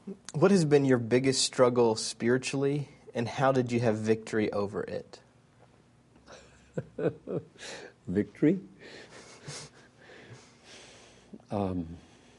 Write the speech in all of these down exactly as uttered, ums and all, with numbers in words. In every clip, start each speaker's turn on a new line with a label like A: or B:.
A: What has been your biggest struggle spiritually, and how did you have victory over it?
B: Victory? Um,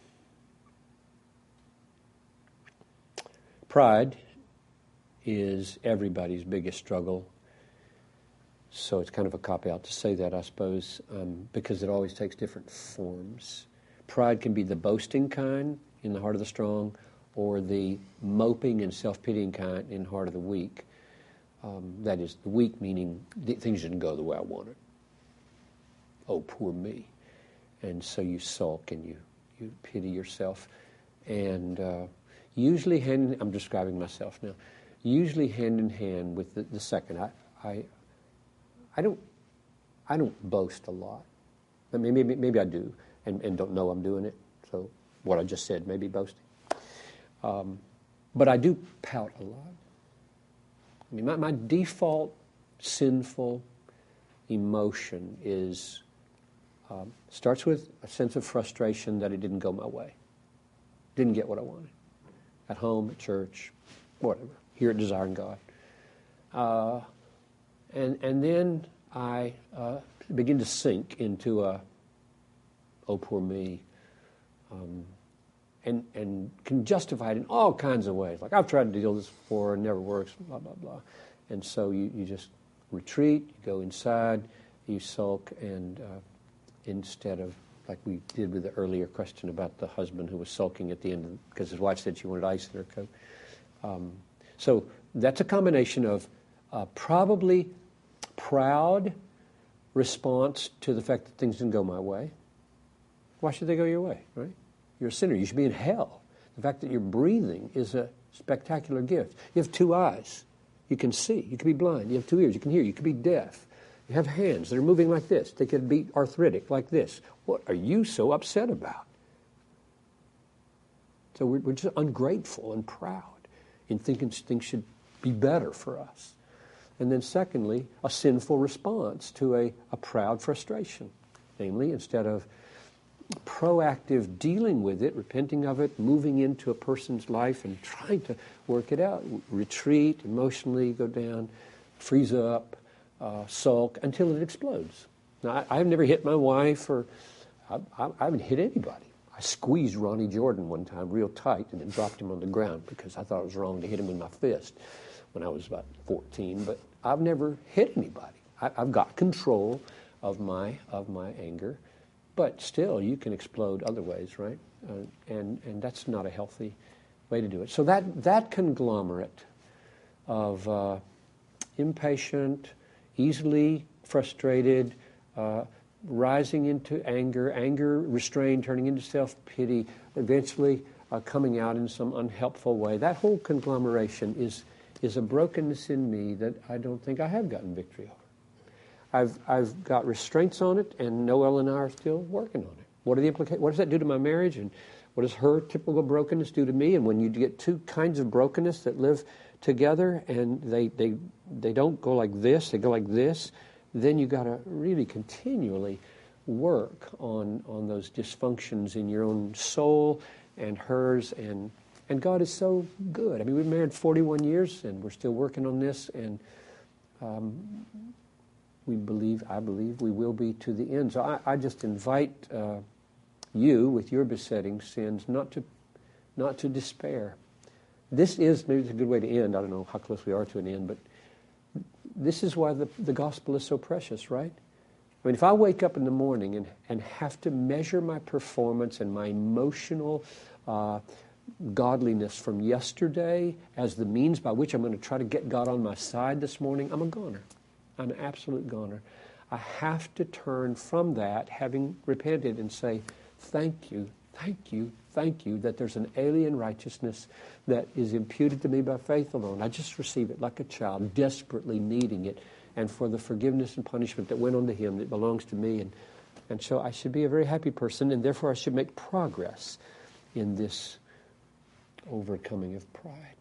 B: pride is everybody's biggest struggle. So it's kind of a cop-out to say that, I suppose, um, because it always takes different forms. Pride can be the boasting kind in the heart of the strong, or the moping and self-pitying kind in the heart of the weak. Um, that is, the weak meaning th- things didn't go the way I wanted. Oh, poor me. And so you sulk and you, you pity yourself. And uh, usually, hand, I'm describing myself now, usually hand in hand with the, the second. I, I I don't I don't boast a lot. I mean, maybe, maybe I do and, and don't know I'm doing it. So what I just said may be boasting. Um, but I do pout a lot. I mean, my, my default sinful emotion is um, starts with a sense of frustration that it didn't go my way. Didn't get what I wanted. At home, at church, whatever. Here at Desiring God. Uh, and and then I uh, begin to sink into a, oh, poor me. Um, and and can justify it in all kinds of ways. Like, I've tried to deal with this before, it never works, blah, blah, blah. And so you, you just retreat, you go inside, you sulk, and uh, instead of, like we did with the earlier question about the husband who was sulking at the end of, because his wife said she wanted ice in her coat. Um, so that's a combination of uh, probably proud response to the fact that things didn't go my way. Why should they go your way, right? You're a sinner. You should be in hell. The fact that you're breathing is a spectacular gift. You have two eyes. You can see. You can be blind. You have two ears. You can hear. You can be deaf. You have hands that are moving like this. They could be arthritic like this. What are you so upset about? So we're, we're just ungrateful and proud in thinking things should be better for us. And then secondly, a sinful response to a, a proud frustration. Namely, instead of proactive dealing with it, repenting of it, moving into a person's life and trying to work it out, retreat, emotionally go down, freeze up, uh, sulk, until it explodes. Now, I, I've never hit my wife, or I, I, I haven't hit anybody. I squeezed Ronnie Jordan one time real tight and then dropped him on the ground because I thought it was wrong to hit him with my fist when I was about fourteen, but I've never hit anybody. I, I've got control of my of my anger, but still, you can explode other ways, right? Uh, and and that's not a healthy way to do it. So that that conglomerate of uh, impatient, easily frustrated, uh, rising into anger, anger restrained, turning into self-pity, eventually uh, coming out in some unhelpful way. That whole conglomeration is is a brokenness in me that I don't think I have gotten victory over. I've I've got restraints on it, and Noelle and I are still working on it. What are the implications? What does that do to my marriage, and what does her typical brokenness do to me? And when you get two kinds of brokenness that live together, and they they they don't go like this, they go like this, then you got to really continually work on on those dysfunctions in your own soul and hers, and and God is so good. I mean, we've been married forty-one years, and we're still working on this, and um, we believe, I believe, we will be to the end. So I, I just invite uh, you, with your besetting sins, not to not to despair. This is, maybe it's a good way to end. I don't know how close we are to an end, but this is why the, the gospel is so precious, right? I mean, if I wake up in the morning and, and have to measure my performance and my emotional uh, godliness from yesterday as the means by which I'm going to try to get God on my side this morning, I'm a goner. I'm an absolute goner. I have to turn from that, having repented, and say, thank you, thank you, thank you, that there's an alien righteousness that is imputed to me by faith alone. I just receive it like a child, desperately needing it, and for the forgiveness and punishment that went on to him that belongs to me. And, and so I should be a very happy person, and therefore I should make progress in this overcoming of pride.